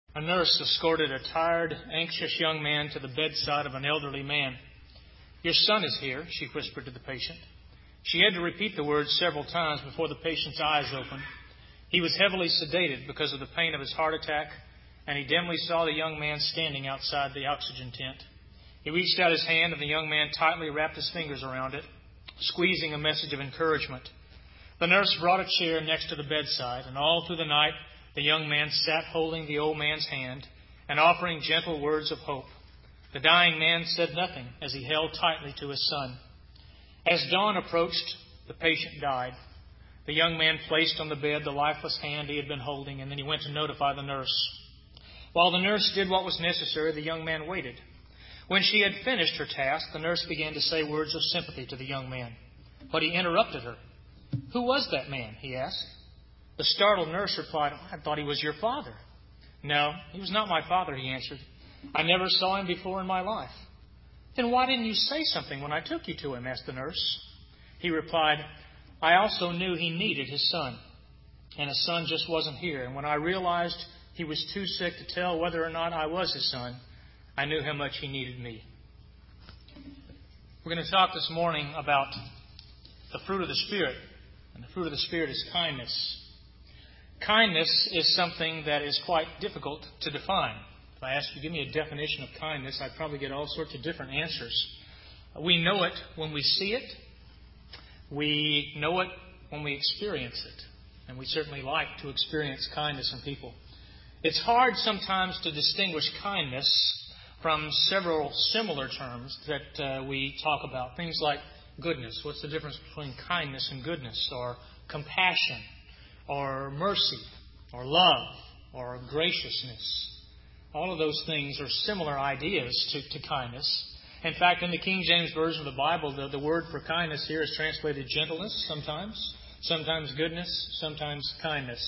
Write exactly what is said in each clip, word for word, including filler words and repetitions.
A nurse escorted a tired, anxious young man to the bedside of an elderly man. "Your son is here," she whispered to the patient. She had to repeat the words several times before the patient's eyes opened. He was heavily sedated because of the pain of his heart attack, and he dimly saw the young man standing outside the oxygen tent. He reached out his hand, and the young man tightly wrapped his fingers around it, squeezing a message of encouragement. The nurse brought a chair next to the bedside, and all through the night the young man sat holding the old man's hand and offering gentle words of hope. The dying man said nothing as he held tightly to his son. As dawn approached, the patient died. The young man placed on the bed the lifeless hand he had been holding, and then he went to notify the nurse. While the nurse did what was necessary, the young man waited. When she had finished her task, the nurse began to say words of sympathy to the young man. But he interrupted her. "Who was that man?" he asked. The startled nurse replied, "I thought he was your father." "No, he was not my father," he answered. "I never saw him before in my life." "Then why didn't you say something when I took you to him?" asked the nurse. He replied, "I also knew he needed his son, and his son just wasn't here. And when I realized he was too sick to tell whether or not I was his son, I knew how much he needed me." We're going to talk this morning about the fruit of the Spirit, and the fruit of the Spirit is kindness. Kindness is something that is quite difficult to define. If I ask you to give me a definition of kindness, I'd probably get all sorts of different answers. We know it when we see it. We know it when we experience it. And we certainly like to experience kindness in people. It's hard sometimes to distinguish kindness from several similar terms that uh, we talk about. Things like goodness. What's the difference between kindness and goodness? Or compassion, or mercy, or love, or graciousness. All of those things are similar ideas to, to kindness. In fact, in the King James Version of the Bible, the, the word for kindness here is translated gentleness sometimes, sometimes goodness, sometimes kindness.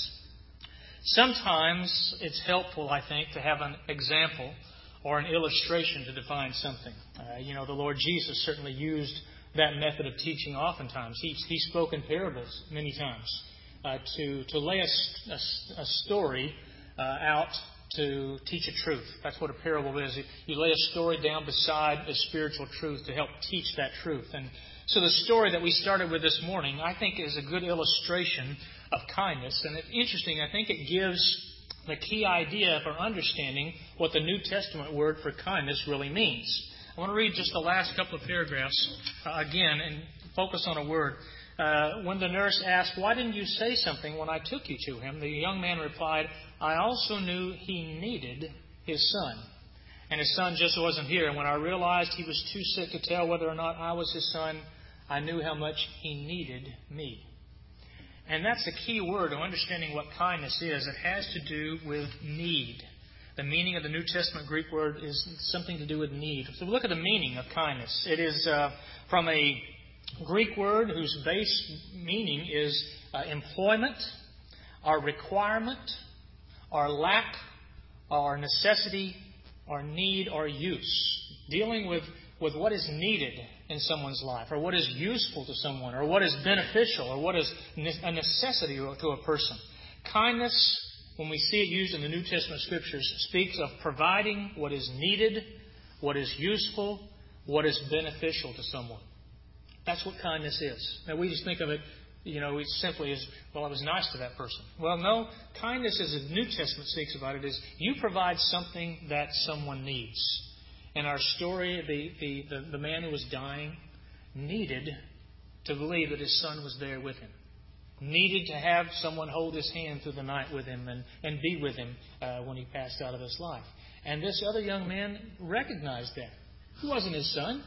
Sometimes it's helpful, I think, to have an example or an illustration to define something. Uh, you know, the Lord Jesus certainly used that method of teaching oftentimes. He, he spoke in parables many times. Uh, to, to lay a, a, a story uh, out to teach a truth. That's what a parable is. You lay a story down beside a spiritual truth to help teach that truth. And so the story that we started with this morning, I think, is a good illustration of kindness. And it's interesting. I think it gives the key idea for understanding what the New Testament word for kindness really means. I want to read just the last couple of paragraphs uh, again and focus on a word. Uh, when the nurse asked, "Why didn't you say something when I took you to him?" the young man replied, "I also knew he needed his son, and his son just wasn't here. And when I realized he was too sick to tell whether or not I was his son, I knew how much he needed me." And that's the key word of understanding what kindness is. It has to do with need. The meaning of the New Testament Greek word is something to do with need. So look at the meaning of kindness. It is uh, from a Greek word whose base meaning is uh, employment, or requirement, or lack, or necessity, or need, or use. Dealing with, with what is needed in someone's life, or what is useful to someone, or what is beneficial, or what is a necessity to a person. Kindness, when we see it used in the New Testament Scriptures, speaks of providing what is needed, what is useful, what is beneficial to someone. That's what kindness is. Now, we just think of it, you know, it's simply as, well, I was nice to that person. Well, no, kindness, as the New Testament speaks about it, is you provide something that someone needs. In our story, the, the, the, the man who was dying needed to believe that his son was there with him. Needed to have someone hold his hand through the night with him and, and be with him uh, when he passed out of this life. And this other young man recognized that. It wasn't his son.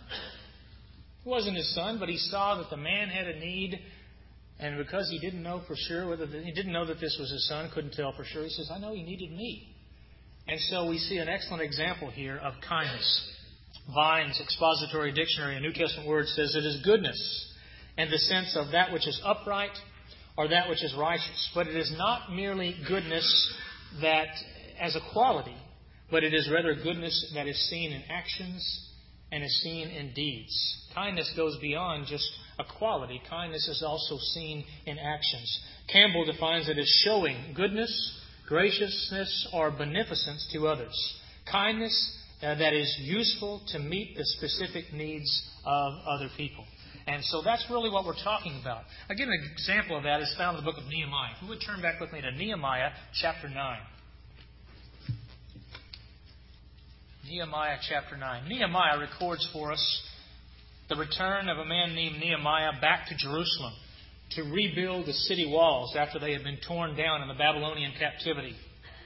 It wasn't his son, but he saw that the man had a need, and because he didn't know for sure whether the, he didn't know that this was his son, couldn't tell for sure. He says, "I know he needed me." And so we see an excellent example here of kindness. Vine's Expository Dictionary, a New Testament word, says it is goodness in the sense of that which is upright or that which is righteous. But it is not merely goodness that as a quality, but it is rather goodness that is seen in actions and is seen in deeds. Kindness goes beyond just a quality. Kindness is also seen in actions. Campbell defines it as showing goodness, graciousness or beneficence to others. Kindness uh, that is useful to meet the specific needs of other people. And so that's really what we're talking about. Again, an example of that is found in the book of Nehemiah. If you would turn back with me to Nehemiah chapter nine. Nehemiah chapter nine. Nehemiah records for us the return of a man named Nehemiah back to Jerusalem to rebuild the city walls after they had been torn down in the Babylonian captivity.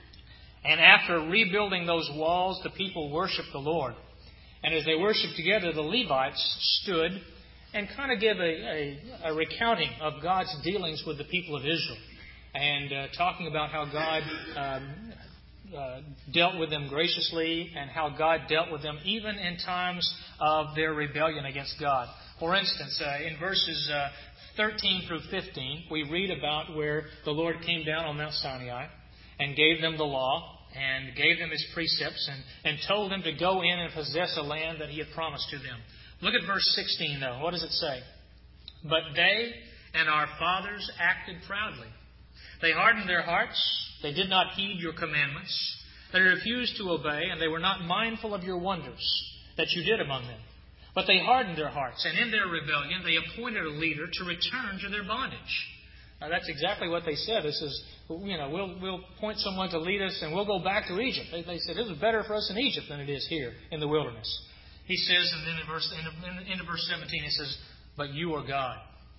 And after rebuilding those walls, the people worshiped the Lord. And as they worshiped together, the Levites stood and kind of gave a, a, a recounting of God's dealings with the people of Israel. And uh, talking about how God um, uh, dealt with them graciously and how God dealt with them even in times of their rebellion against God. For instance, uh, in verses uh, thirteen through fifteen, we read about where the Lord came down on Mount Sinai and gave them the law and gave them His precepts and, and told them to go in and possess a land that He had promised to them. Look at verse sixteen, though. What does it say? But they and our fathers acted proudly. They hardened their hearts. They did not heed your commandments. They refused to obey, and they were not mindful of your wonders that you did among them. But they hardened their hearts, and in their rebellion they appointed a leader to return to their bondage. Now, that's exactly what they said. This is, you know, we'll we'll point someone to lead us, and we'll go back to Egypt. They, they said it was better for us in Egypt than it is here in the wilderness. He says, and then in verse in, in, in verse seventeen, he says, "But you are God,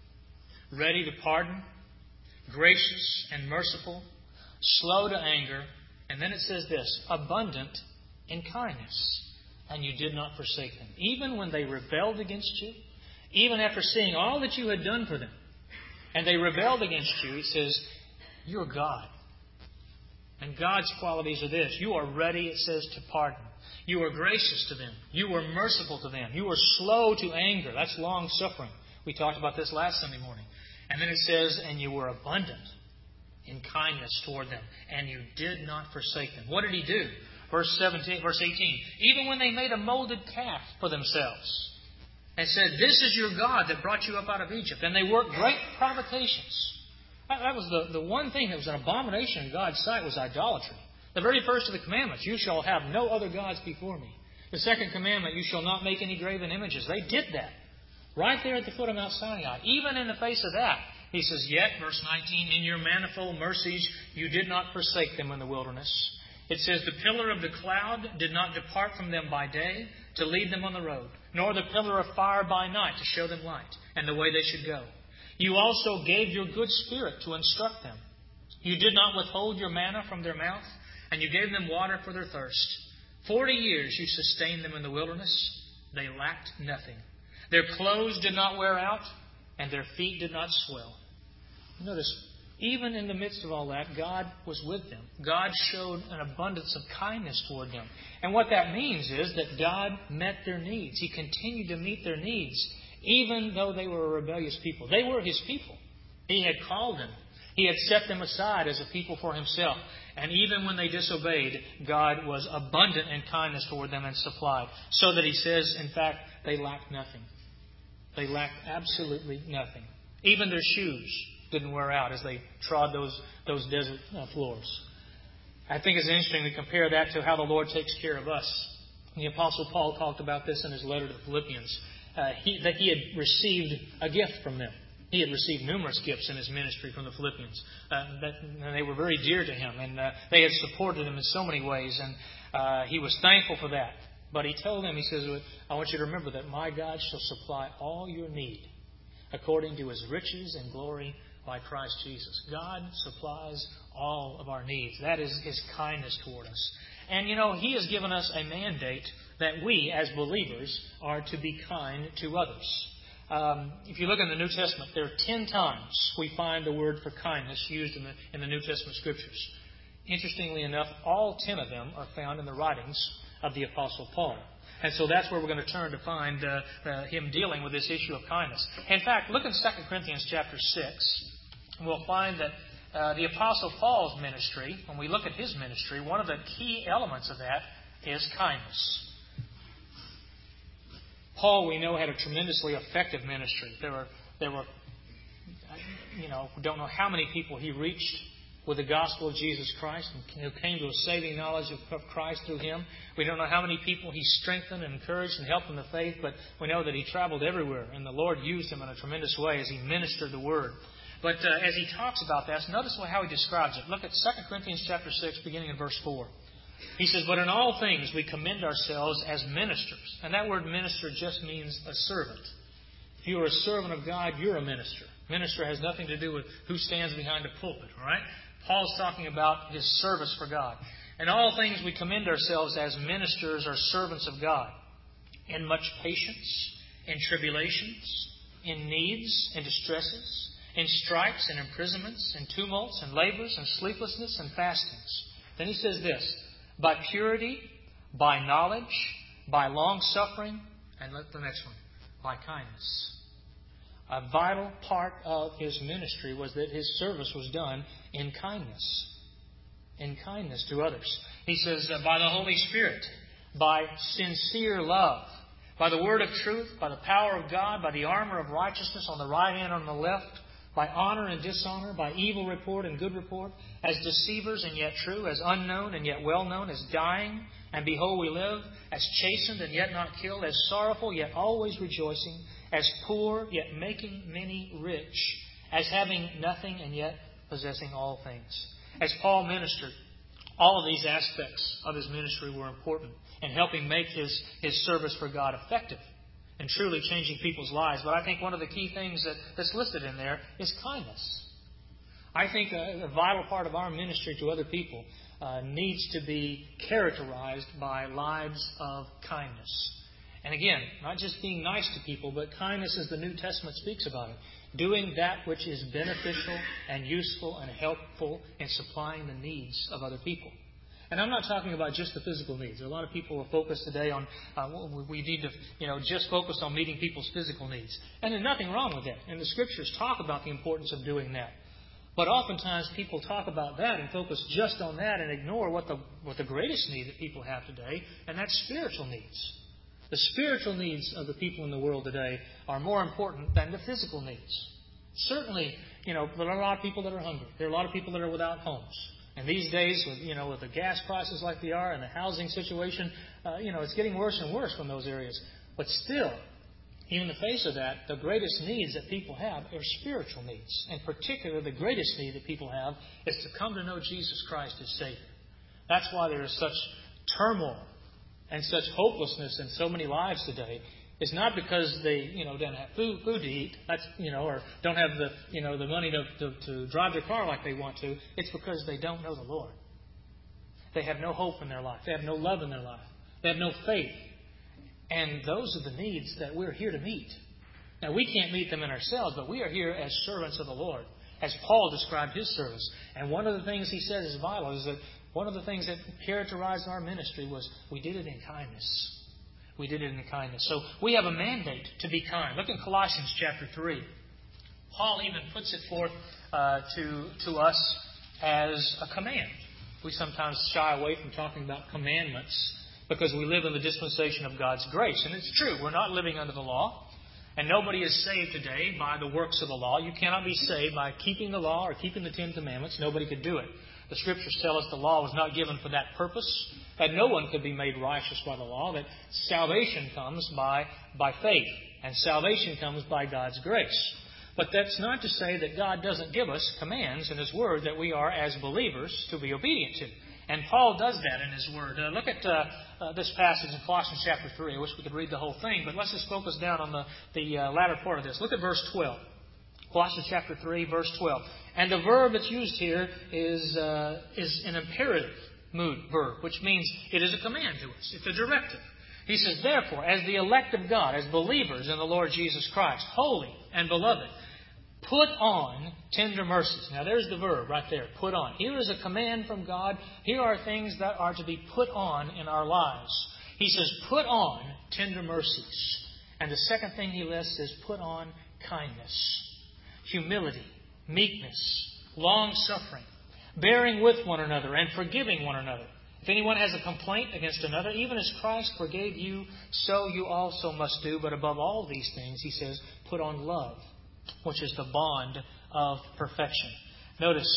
ready to pardon, gracious and merciful, slow to anger." And then it says this, "abundant in kindness, and you did not forsake them." Even when they rebelled against you, even after seeing all that you had done for them, and they rebelled against you, He says, "You're God." And God's qualities are this. You are ready, it says, to pardon. You are gracious to them. You are merciful to them. You are slow to anger. That's long-suffering. We talked about this last Sunday morning. And then it says, and you were abundant in kindness toward them, and you did not forsake them. What did He do? Verse seventeen, verse eighteen. Even when they made a molded calf for themselves and said, "This is your God that brought you up out of Egypt," and they worked great provocations. That was the, the one thing that was an abomination in God's sight was idolatry. The very first of the commandments, "You shall have no other gods before me." The second commandment, "You shall not make any graven images." They did that right there at the foot of Mount Sinai. Even in the face of that, He says, "Yet," verse nineteen, "in your manifold mercies you did not forsake them in the wilderness." It says, "The pillar of the cloud did not depart from them by day to lead them on the road, nor the pillar of fire by night to show them light and the way they should go. You also gave your good Spirit to instruct them. You did not withhold your manna from their mouth, and you gave them water for their thirst. Forty years you sustained them in the wilderness. They lacked nothing. Their clothes did not wear out, and their feet did not swell." Notice, even in the midst of all that, God was with them. God showed an abundance of kindness toward them. And what that means is that God met their needs. He continued to meet their needs, even though they were a rebellious people. They were His people. He had called them. He had set them aside as a people for Himself. And even when they disobeyed, God was abundant in kindness toward them and supplied. So that He says, in fact, they lacked nothing. They lacked absolutely nothing. Even their shoes didn't wear out as they trod those, those desert uh, floors. I think it's interesting to compare that to how the Lord takes care of us. The Apostle Paul talked about this in his letter to the Philippians. Uh, he, that he had received a gift from them. He had received numerous gifts in his ministry from the Philippians. Uh, that, and they were very dear to him. And uh, they had supported him in so many ways. And uh, he was thankful for that. But he told them, he says, "I want you to remember that my God shall supply all your need according to His riches and glory by Christ Jesus." God supplies all of our needs. That is His kindness toward us. And, you know, He has given us a mandate that we, as believers, are to be kind to others. Um, if you look in the New Testament, there are ten times we find the word for kindness used in the, in the New Testament Scriptures. Interestingly enough, all ten of them are found in the writings of the Apostle Paul. And so that's where we're going to turn to find uh, uh, him dealing with this issue of kindness. In fact, look in Second Corinthians chapter six, and we'll find that uh, the Apostle Paul's ministry, when we look at his ministry, one of the key elements of that is kindness. Paul, we know, had a tremendously effective ministry. There were, there were, you know, we don't know how many people he reached with the gospel of Jesus Christ and who came to a saving knowledge of Christ through Him. We don't know how many people He strengthened and encouraged and helped in the faith, but we know that He traveled everywhere, and the Lord used Him in a tremendous way as He ministered the Word. But uh, as he talks about that, notice how he describes it. Look at Second Corinthians chapter six, beginning in verse four. He says, "But in all things we commend ourselves as ministers." And that word minister just means a servant. If you are a servant of God, you're a minister. Minister has nothing to do with who stands behind a pulpit, all right? Paul's talking about his service for God. In all things we commend ourselves as ministers or servants of God, in much patience, in tribulations, in needs, in distresses, in stripes and imprisonments, in tumults and labors and sleeplessness and fastings. Then he says this, by purity, by knowledge, by long-suffering, and let the next one, by kindness. A vital part of his ministry was that his service was done in kindness. In kindness to others. He says, by the Holy Spirit, by sincere love, by the word of truth, by the power of God, by the armor of righteousness on the right hand and on the left, by honor and dishonor, by evil report and good report, as deceivers and yet true, as unknown and yet well known, as dying and behold we live, as chastened and yet not killed, as sorrowful yet always rejoicing, as poor yet making many rich, as having nothing and yet possessing all things. As Paul ministered, all of these aspects of his ministry were important in helping make his, his service for God effective and truly changing people's lives. But I think one of the key things that, that's listed in there is kindness. I think a, a vital part of our ministry to other people uh, needs to be characterized by lives of kindness. And again, not just being nice to people, but kindness as the New Testament speaks about it. Doing that which is beneficial and useful and helpful in supplying the needs of other people. And I'm not talking about just the physical needs. There are a lot of people who are focused today on, uh, we need to, you know, just focus on meeting people's physical needs. And there's nothing wrong with that. And the Scriptures talk about the importance of doing that. But oftentimes people talk about that and focus just on that and ignore what the, what the greatest need that people have today, and that's spiritual needs. The spiritual needs of the people in the world today are more important than the physical needs. Certainly, you know, there are a lot of people that are hungry. There are a lot of people that are without homes. And these days, with, you know, with the gas prices like they are and the housing situation, uh, you know, it's getting worse and worse from those areas. But still, even in the face of that, the greatest needs that people have are spiritual needs. In particular, the greatest need that people have is to come to know Jesus Christ as Savior. That's why there is such turmoil and such hopelessness in so many lives today. It's not because they, you know, don't have food, food to eat, that's, you know, or don't have the, you know, the money to, to, to drive their car like they want to. It's because they don't know the Lord. They have no hope in their life. They have no love in their life. They have no faith. And those are the needs that we're here to meet. Now, we can't meet them in ourselves, but we are here as servants of the Lord, as Paul described his service. And one of the things he says is vital is that one of the things that characterized our ministry was we did it in kindness. We did it in kindness. So we have a mandate to be kind. Look at Colossians chapter three. Paul even puts it forth uh, to, to us as a command. We sometimes shy away from talking about commandments because we live in the dispensation of God's grace. And it's true, we're not living under the law. And nobody is saved today by the works of the law. You cannot be saved by keeping the law or keeping the Ten Commandments. Nobody could do it. The Scriptures tell us the law was not given for that purpose, that no one could be made righteous by the law, that salvation comes by, by faith, and salvation comes by God's grace. But that's not to say that God doesn't give us commands in His Word that we are, as believers, to be obedient to. And Paul does that in his Word. Uh, look at uh, uh, this passage in Colossians chapter three. I wish we could read the whole thing, but let's just focus down on the, the uh, latter part of this. Look at verse twelve. Colossians chapter three, verse twelve. And the verb that's used here is uh, is an imperative mood verb, which means it is a command to us. It's a directive. He says, therefore, as the elect of God, as believers in the Lord Jesus Christ, holy and beloved, put on tender mercies. Now there's the verb right there, put on. Here is a command from God. Here are things that are to be put on in our lives. He says, put on tender mercies. And the second thing he lists is put on kindness, humility, meekness, long-suffering, bearing with one another and forgiving one another. If anyone has a complaint against another, even as Christ forgave you, so you also must do. But above all these things, he says, put on love, which is the bond of perfection. Notice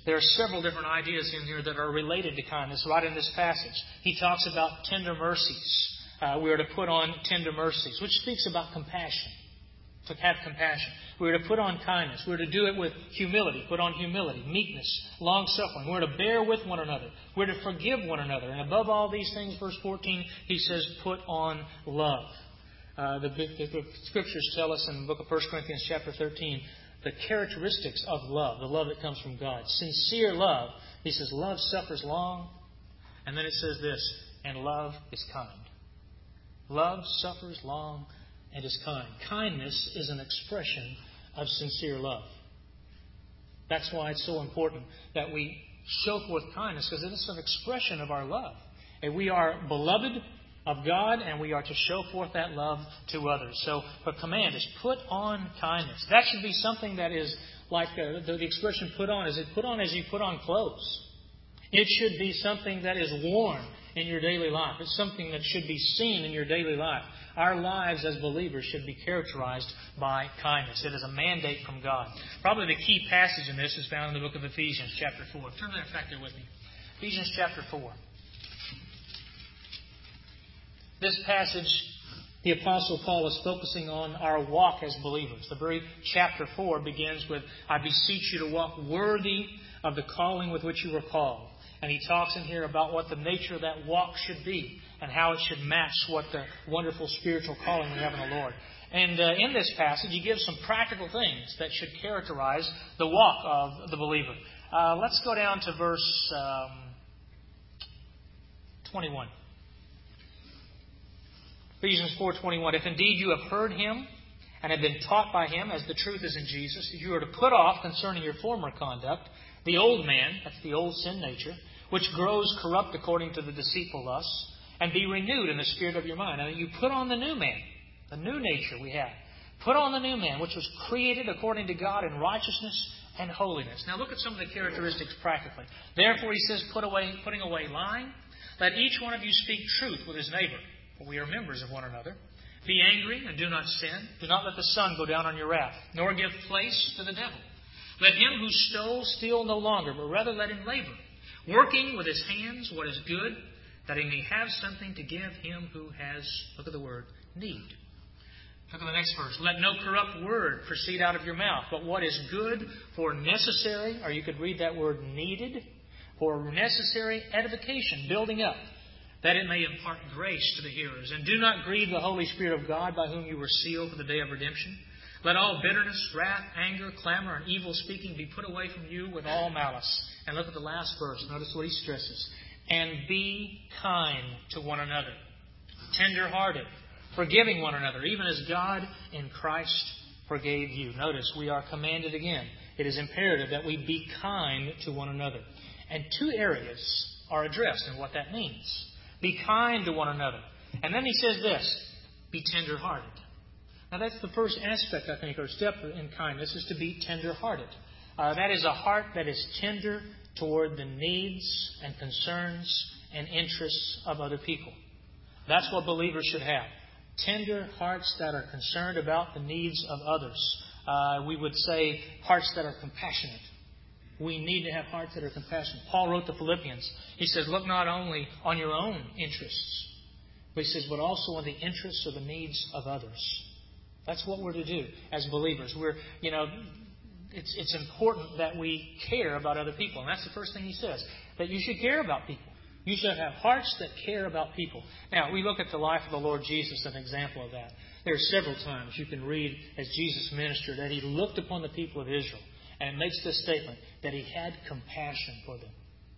there are several different ideas in here that are related to kindness right in this passage. He talks about tender mercies. Uh, we are to put on tender mercies, which speaks about compassion. To have compassion. We are to put on kindness. We are to do it with humility. Put on humility, meekness, long-suffering. We are to bear with one another. We are to forgive one another. And above all these things, verse fourteen, he says, put on love. Uh, the, the, the Scriptures tell us in the book of First Corinthians chapter thirteen, the characteristics of love, the love that comes from God. Sincere love. He says, love suffers long. And then it says this, and love is kind. Love suffers long and is kind. Kindness is an expression of sincere love. That's why it's so important that we show forth kindness, because it is an expression of our love. And we are beloved of God, and we are to show forth that love to others. So the command is put on kindness. That should be something that is like uh, the, the expression put on. Is it put on as you put on clothes? It should be something that is worn in your daily life. It's something that should be seen in your daily life. Our lives as believers should be characterized by kindness. It is a mandate from God. Probably the key passage in this is found in the book of Ephesians, chapter four. Turn that back there with me. Ephesians, chapter four. This passage, the Apostle Paul is focusing on our walk as believers. The very chapter four begins with, I beseech you to walk worthy of the calling with which you were called. And he talks in here about what the nature of that walk should be and how it should match what the wonderful spiritual calling we have in the Lord. And uh, in this passage, he gives some practical things that should characterize the walk of the believer. Uh, let's go down to verse um, twenty-one. Ephesians four twenty-one. If indeed you have heard him and have been taught by him, as the truth is in Jesus, you are to put off concerning your former conduct the old man, that's the old sin nature, which grows corrupt according to the deceitful lusts, and be renewed in the spirit of your mind. And you put on the new man, the new nature we have. Put on the new man, which was created according to God in righteousness and holiness. Now look at some of the characteristics practically. Therefore, he says, put away, putting away lying. Let each one of you speak truth with his neighbor, for we are members of one another. Be angry and do not sin. Do not let the sun go down on your wrath, nor give place to the devil. Let him who stole steal no longer, but rather let him labor, working with his hands what is good, that he may have something to give him who has, look at the word, need. Look at the next verse. Let no corrupt word proceed out of your mouth, but what is good for necessary, or you could read that word needed, for necessary edification, building up, that it may impart grace to the hearers. And do not grieve the Holy Spirit of God, by whom you were sealed for the day of redemption. Let all bitterness, wrath, anger, clamor, and evil speaking be put away from you with all malice. And look at the last verse. Notice what he stresses. And be kind to one another, tender-hearted, forgiving one another, even as God in Christ forgave you. Notice we are commanded again. It is imperative that we be kind to one another. And two areas are addressed in what that means. Be kind to one another. And then he says this, be tender-hearted. Now that's the first aspect, I think, or step in kindness, is to be tender-hearted. Uh, that is a heart that is tender toward the needs and concerns and interests of other people. That's what believers should have. Tender hearts that are concerned about the needs of others. Uh, we would say hearts that are compassionate. We need to have hearts that are compassionate. Paul wrote to Philippians. He says, look not only on your own interests, but he says, but also on the interests or the needs of others. That's what we're to do as believers. We're, you know, it's it's important that we care about other people. And that's the first thing he says, that you should care about people. You should have hearts that care about people. Now, we look at the life of the Lord Jesus, an example of that. There are several times you can read as Jesus ministered that he looked upon the people of Israel. And it makes this statement, that he had compassion for them.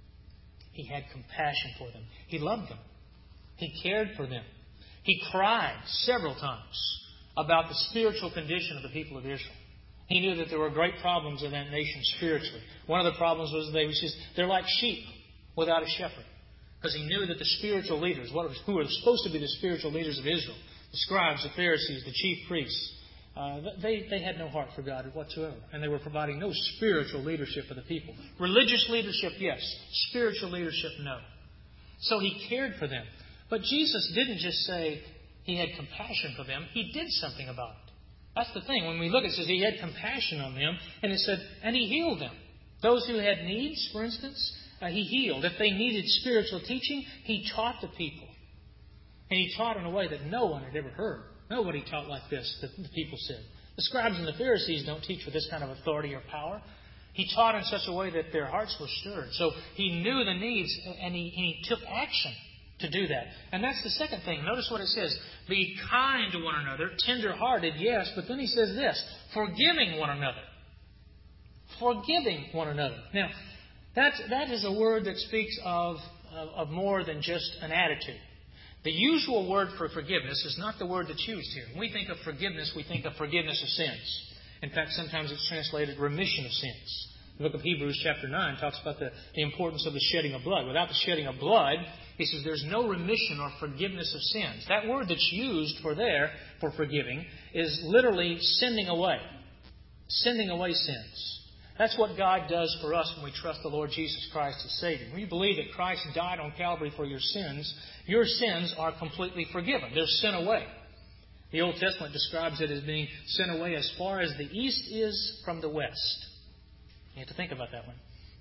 He had compassion for them. He loved them. He cared for them. He cried several times about the spiritual condition of the people of Israel. He knew that there were great problems in that nation spiritually. One of the problems was they was just, they're like sheep without a shepherd. Because he knew that the spiritual leaders, who were supposed to be the spiritual leaders of Israel, the scribes, the Pharisees, the chief priests, uh, they, they had no heart for God whatsoever. And they were providing no spiritual leadership for the people. Religious leadership, yes. Spiritual leadership, no. So he cared for them. But Jesus didn't just say he had compassion for them. He did something about it. That's the thing. When we look, it says he had compassion on them. And it said, and he healed them. Those who had needs, for instance, uh, He healed. If they needed spiritual teaching, He taught the people. And He taught in a way that no one had ever heard. Nobody taught like this, the, the people said. The scribes and the Pharisees don't teach with this kind of authority or power. He taught in such a way that their hearts were stirred. So He knew the needs, and He, and he took action to do that. And that's the second thing. Notice what it says. Be kind to one another, tender-hearted, yes, but then He says this, forgiving one another. Forgiving one another. Now, that's, that is a word that speaks of, of, of more than just an attitude. The usual word for forgiveness is not the word that's used here. When we think of forgiveness, we think of forgiveness of sins. In fact, sometimes it's translated remission of sins. The book of Hebrews chapter nine talks about the, the importance of the shedding of blood. Without the shedding of blood, he says there's no remission or forgiveness of sins. That word that's used for there, for forgiving, is literally sending away. Sending away sins. That's what God does for us when we trust the Lord Jesus Christ as Savior. When you believe that Christ died on Calvary for your sins, your sins are completely forgiven. They're sent away. The Old Testament describes it as being sent away as far as the east is from the west. You have to think about that one.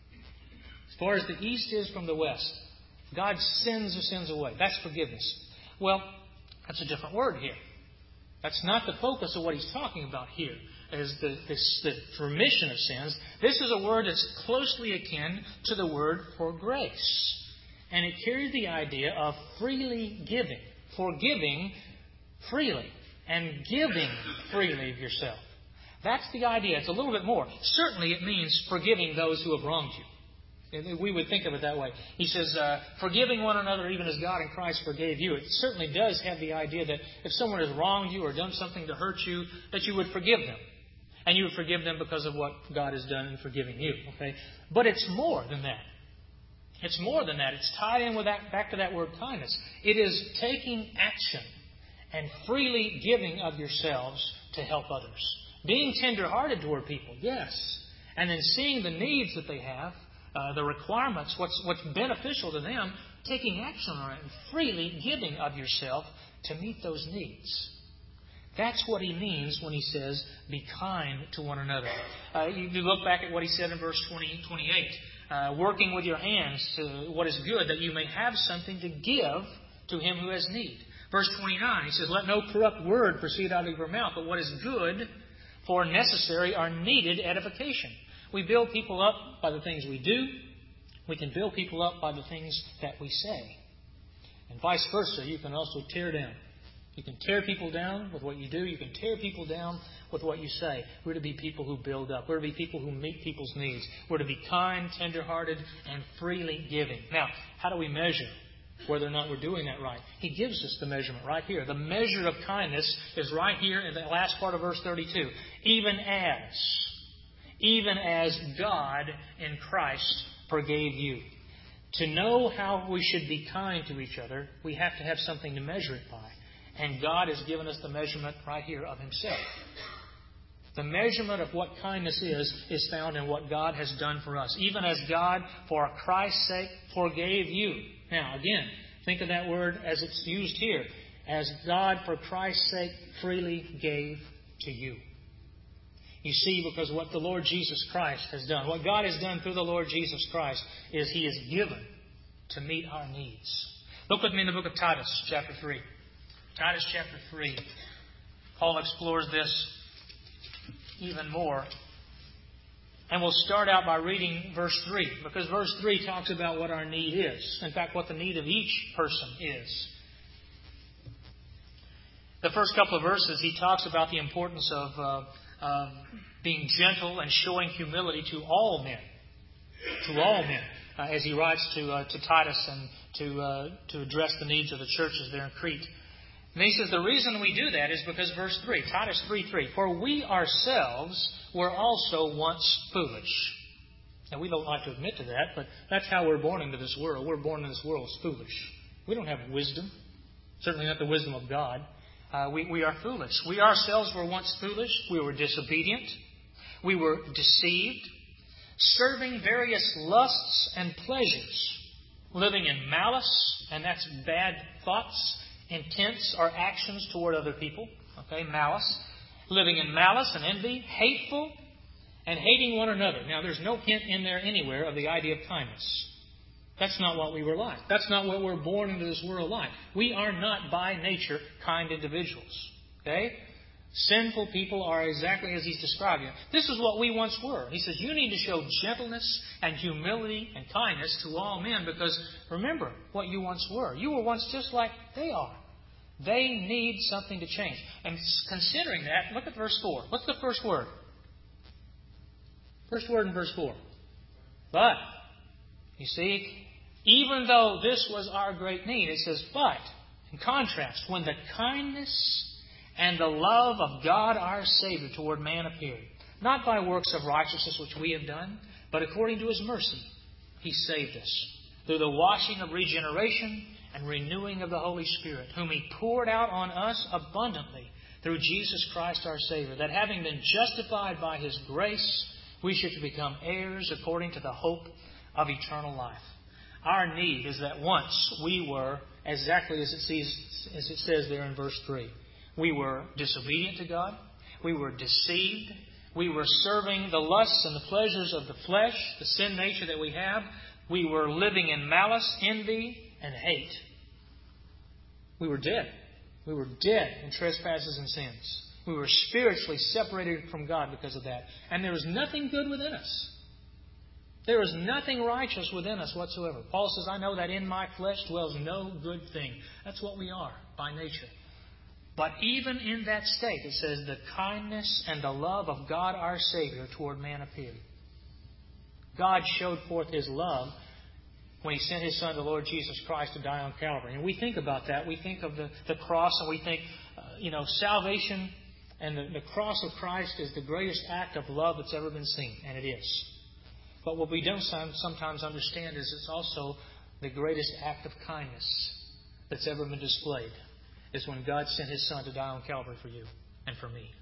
As far as the east is from the west, God sends the sins away. That's forgiveness. Well, that's a different word here. That's not the focus of what he's talking about here, as the, the, the remission of sins. This is a word that's closely akin to the word for grace. And it carries the idea of freely giving. Forgiving freely. And giving freely of yourself. That's the idea. It's a little bit more. Certainly it means forgiving those who have wronged you. We would think of it that way. He says, uh, forgiving one another even as God in Christ forgave you. It certainly does have the idea that if someone has wronged you or done something to hurt you, that you would forgive them. And you would forgive them because of what God has done in forgiving you. Okay? But it's more than that. It's more than that. It's tied in with that, back to that word kindness. It is taking action and freely giving of yourselves to help others. Being tender-hearted toward people, yes. And then seeing the needs that they have, Uh, the requirements, what's, what's beneficial to them, taking action on it and freely giving of yourself to meet those needs. That's what he means when he says, be kind to one another. Uh, you, you look back at what he said in verse twenty, twenty-eight. Uh, working with your hands to what is good, that you may have something to give to him who has need. Verse twenty-nine, he says, let no corrupt word proceed out of your mouth, but what is good for necessary or needed edification. We build people up by the things we do. We can build people up by the things that we say. And vice versa, you can also tear down. You can tear people down with what you do. You can tear people down with what you say. We're to be people who build up. We're to be people who meet people's needs. We're to be kind, tender-hearted, and freely giving. Now, how do we measure whether or not we're doing that right? He gives us the measurement right here. The measure of kindness is right here in the last part of verse thirty-two. Even as... Even as God in Christ forgave you. To know how we should be kind to each other, we have to have something to measure it by. And God has given us the measurement right here of Himself. The measurement of what kindness is, is found in what God has done for us. Even as God, for Christ's sake, forgave you. Now, again, think of that word as it's used here. As God, for Christ's sake, freely gave to you. You see, because what the Lord Jesus Christ has done, what God has done through the Lord Jesus Christ, is He has given to meet our needs. Look with me in the book of Titus, chapter three. Titus, chapter three. Paul explores this even more. And we'll start out by reading verse three, because verse three talks about what our need is. In fact, what the need of each person is. The first couple of verses, he talks about the importance of... Uh, Uh, being gentle and showing humility to all men, to all men, uh, as he writes to uh, to Titus and to uh, to address the needs of the churches there in Crete. And he says the reason we do that is because verse three, Titus three three, for we ourselves were also once foolish. Now we don't like to admit to that, but that's how we're born into this world. We're born into this world as foolish. We don't have wisdom, certainly not the wisdom of God. Uh, we, we are foolish. We ourselves were once foolish. We were disobedient. We were deceived, serving various lusts and pleasures, living in malice, and that's bad thoughts, intents, or actions toward other people. Okay, malice. Living in malice and envy, hateful, and hating one another. Now, there's no hint in there anywhere of the idea of kindness. That's not what we were like. That's not what we're born into this world like. We are not by nature kind individuals. Okay? Sinful people are exactly as He's describing it. This is what we once were. He says, you need to show gentleness and humility and kindness to all men, because remember what you once were. You were once just like they are. They need something to change. And considering that, look at verse four. What's the first word? First word in verse four. But, you see, even though this was our great need, it says, but, in contrast, when the kindness and the love of God our Savior toward man appeared, not by works of righteousness which we have done, but according to His mercy, He saved us, through the washing of regeneration and renewing of the Holy Spirit, whom He poured out on us abundantly through Jesus Christ our Savior, that having been justified by His grace, we should become heirs according to the hope of eternal life. Our need is that once we were, exactly as it, sees, as it says there in verse three, we were disobedient to God. We were deceived. We were serving the lusts and the pleasures of the flesh, the sin nature that we have. We were living in malice, envy, and hate. We were dead. We were dead in trespasses and sins. We were spiritually separated from God because of that. And there was nothing good within us. There is nothing righteous within us whatsoever. Paul says, I know that in my flesh dwells no good thing. That's what we are by nature. But even in that state, it says, the kindness and the love of God our Savior toward man appeared. God showed forth His love when He sent His Son, the Lord Jesus Christ, to die on Calvary. And we think about that. We think of the, the cross, and we think, uh, you know, salvation and the, the cross of Christ is the greatest act of love that's ever been seen. And it is. But what we don't sometimes understand is it's also the greatest act of kindness that's ever been displayed. Is when God sent His Son to die on Calvary for you and for me.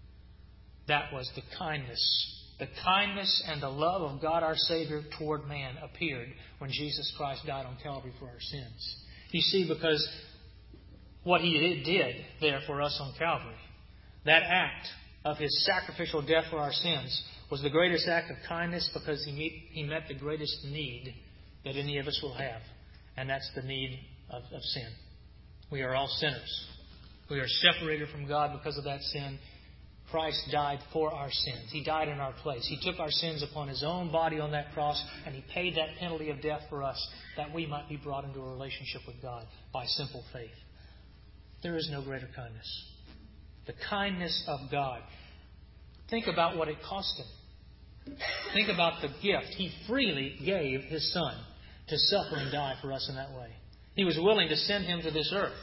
That was the kindness. The kindness and the love of God our Savior toward man appeared when Jesus Christ died on Calvary for our sins. You see, because what He did there for us on Calvary, that act of His sacrificial death for our sins, was the greatest act of kindness, because He meet, He met the greatest need that any of us will have. And that's the need of, of sin. We are all sinners. We are separated from God because of that sin. Christ died for our sins. He died in our place. He took our sins upon His own body on that cross, and He paid that penalty of death for us, that we might be brought into a relationship with God by simple faith. There is no greater kindness. The kindness of God. Think about what it cost Him. Think about the gift. He freely gave His Son to suffer and die for us in that way. He was willing to send Him to this earth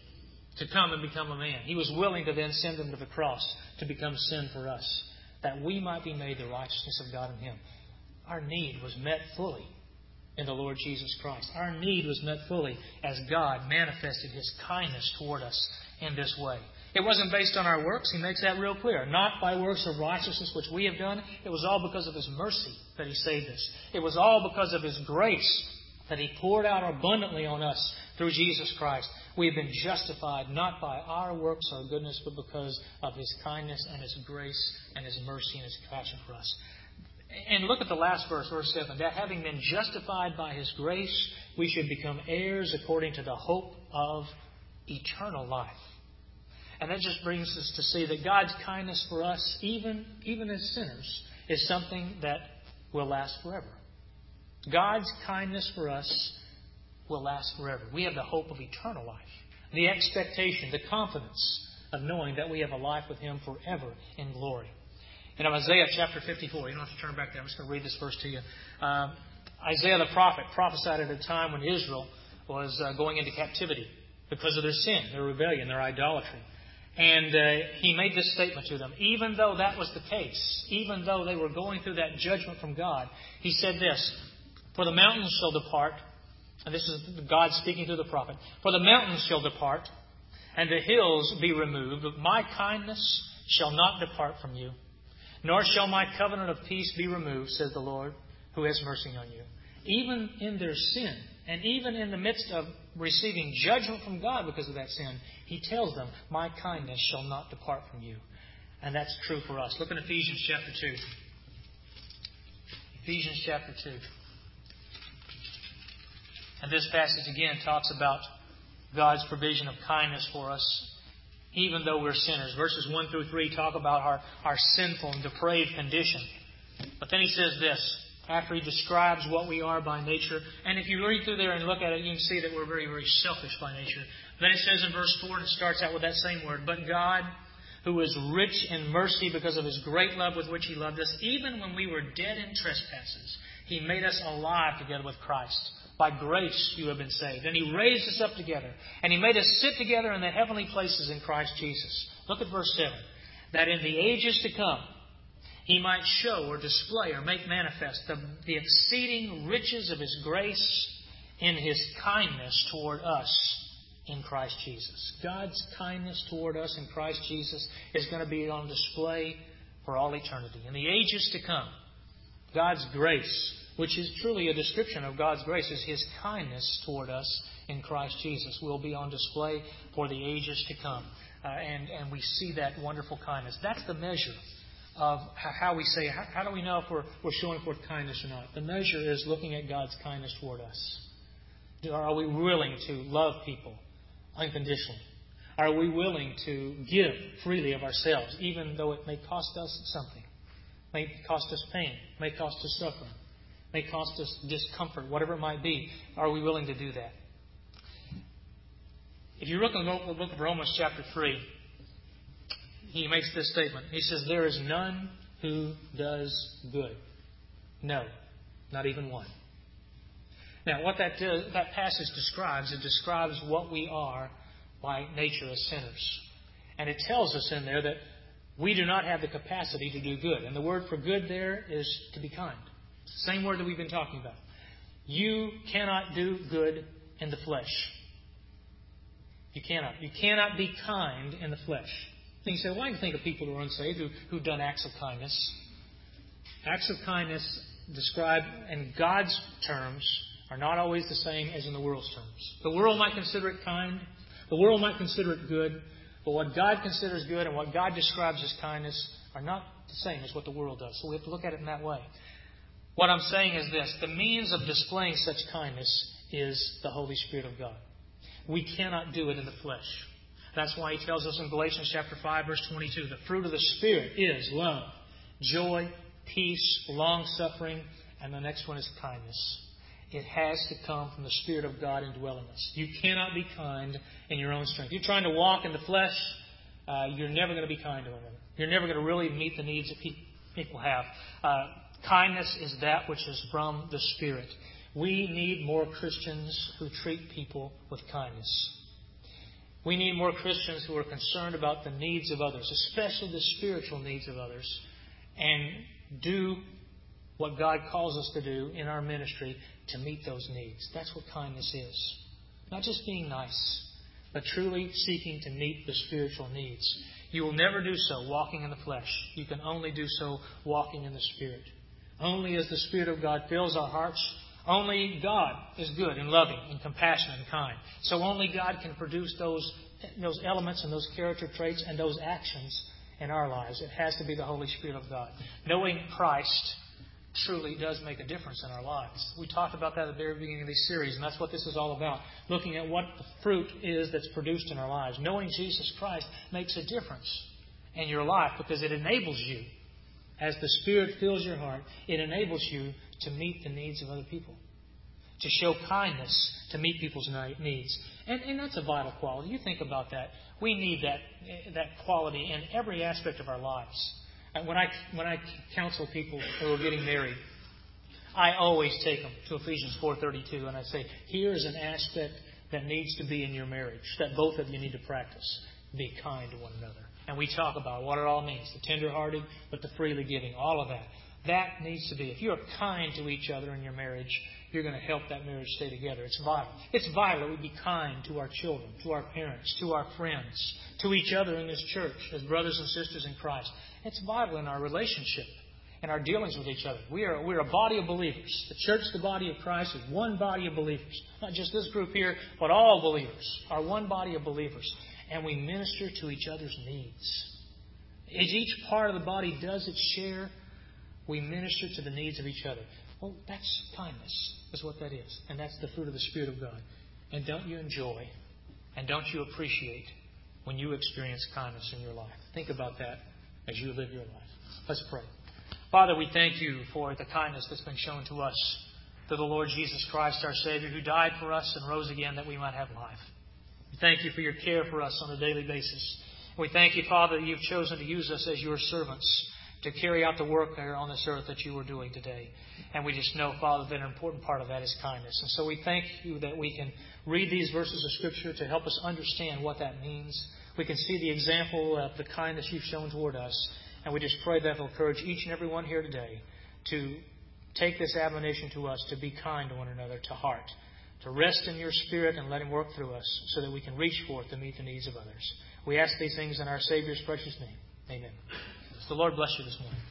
to come and become a man. He was willing to then send Him to the cross to become sin for us, that we might be made the righteousness of God in Him. Our need was met fully in the Lord Jesus Christ. Our need was met fully as God manifested His kindness toward us in this way. It wasn't based on our works. He makes that real clear. Not by works of righteousness which we have done. It was all because of His mercy that He saved us. It was all because of His grace that He poured out abundantly on us through Jesus Christ. We have been justified not by our works or goodness, but because of His kindness and His grace and His mercy and His compassion for us. And look at the last verse, verse seven. That having been justified by His grace, we should become heirs according to the hope of eternal life. And that just brings us to see that God's kindness for us, even, even as sinners, is something that will last forever. God's kindness for us will last forever. We have the hope of eternal life, the expectation, the confidence of knowing that we have a life with Him forever in glory. In Isaiah chapter fifty-four, you don't have to turn back there. I'm just going to read this verse to you. Uh, Isaiah the prophet prophesied at a time when Israel was uh, going into captivity because of their sin, their rebellion, their idolatry. And uh, he made this statement to them. Even though that was the case, even though they were going through that judgment from God, He said this, for the mountains shall depart, and this is God speaking to the prophet, for the mountains shall depart, and the hills be removed, but my kindness shall not depart from you, nor shall my covenant of peace be removed, says the Lord, who has mercy on you. Even in their sin, and even in the midst of receiving judgment from God because of that sin, He tells them, my kindness shall not depart from you. And that's true for us. Look in Ephesians chapter two. Ephesians chapter two. And this passage again talks about God's provision of kindness for us, even though we're sinners. Verses one through three talk about our, our sinful and depraved condition. But then he says this, after he describes what we are by nature. And if you read through there and look at it, you can see that we're very, very selfish by nature. Then it says in verse four, and it starts out with that same word, but God, who is rich in mercy because of His great love with which He loved us, even when we were dead in trespasses, He made us alive together with Christ. By grace you have been saved. And He raised us up together. And He made us sit together in the heavenly places in Christ Jesus. Look at verse seven. That in the ages to come, He might show or display or make manifest the, the exceeding riches of His grace in His kindness toward us in Christ Jesus. God's kindness toward us in Christ Jesus is going to be on display for all eternity. In the ages to come, God's grace, which is truly a description of God's grace, is His kindness toward us in Christ Jesus, will be on display for the ages to come. Uh, and, and we see that wonderful kindness. That's the measure of how we say, how, how do we know if we're, we're showing forth kindness or not? The measure is looking at God's kindness toward us. Are we willing to love people unconditionally? Are we willing to give freely of ourselves, even though it may cost us something? May cost us pain, may cost us suffering, may cost us discomfort, whatever it might be. Are we willing to do that? If you look in the book of Romans chapter three, he makes this statement. He says, there is none who does good. No, not even one. Now, what that, does, that passage describes, it describes what we are by nature as sinners. And it tells us in there that we do not have the capacity to do good. And the word for good there is to be kind. It's the same word that we've been talking about. You cannot do good in the flesh. You cannot. You cannot be kind in the flesh. And you say, well, I can think of people who are unsaved who, who've done acts of kindness. Acts of kindness described in God's terms are not always the same as in the world's terms. The world might consider it kind. The world might consider it good. But what God considers good and what God describes as kindness are not the same as what the world does. So we have to look at it in that way. What I'm saying is this. The means of displaying such kindness is the Holy Spirit of God. We cannot do it in the flesh. That's why He tells us in Galatians chapter five, verse twenty-two, the fruit of the Spirit is love, joy, peace, long-suffering, and the next one is kindness. It has to come from the Spirit of God indwelling us. You cannot be kind in your own strength. If you're trying to walk in the flesh, uh, you're never going to be kind to one another. You're never going to really meet the needs that pe- people have. Uh, kindness is that which is from the Spirit. We need more Christians who treat people with kindness. We need more Christians who are concerned about the needs of others, especially the spiritual needs of others, and do what God calls us to do in our ministry to meet those needs. That's what kindness is. Not just being nice, but truly seeking to meet the spiritual needs. You will never do so walking in the flesh. You can only do so walking in the Spirit. Only as the Spirit of God fills our hearts, only God is good and loving and compassionate and kind. So only God can produce those, those elements and those character traits and those actions in our lives. It has to be the Holy Spirit of God. Knowing Christ truly does make a difference in our lives. We talked about that at the very beginning of this series, and that's what this is all about. Looking at what the fruit is that's produced in our lives. Knowing Jesus Christ makes a difference in your life because it enables you, as the Spirit fills your heart, it enables you to meet the needs of other people. To show kindness to meet people's needs. And, and that's a vital quality. You think about that. We need that, that quality in every aspect of our lives. When I, when I counsel people who are getting married, I always take them to Ephesians four thirty-two and I say, here's an aspect that needs to be in your marriage, that both of you need to practice. Be kind to one another. And we talk about what it all means, the tender-hearted, but the freely giving, all of that. That needs to be. If you're kind to each other in your marriage, you're going to help that marriage stay together. It's vital. It's vital that we be kind to our children, to our parents, to our friends, to each other in this church as brothers and sisters in Christ. It's vital in our relationship and our dealings with each other. We are we're a body of believers. The church, the body of Christ, is one body of believers. Not just this group here, but all believers are one body of believers. And we minister to each other's needs. As each part of the body does its share, We minister to the needs of each other. Well, that's kindness, is what that is. And that's the fruit of the Spirit of God. And don't you enjoy and don't you appreciate when you experience kindness in your life? Think about that as you live your life. Let's pray. Father, we thank you for the kindness that's been shown to us through the Lord Jesus Christ, our Savior, who died for us and rose again that we might have life. We thank you for your care for us on a daily basis. We thank you, Father, that you've chosen to use us as your servants to carry out the work there on this earth that you are doing today. And we just know, Father, that an important part of that is kindness. And so we thank you that we can read these verses of Scripture to help us understand what that means. We can see the example of the kindness you've shown toward us. And we just pray that will encourage each and every one here today to take this admonition to us to be kind to one another, to heart, to rest in your Spirit and let Him work through us so that we can reach forth to meet the needs of others. We ask these things in our Savior's precious name. Amen. The Lord bless you this morning.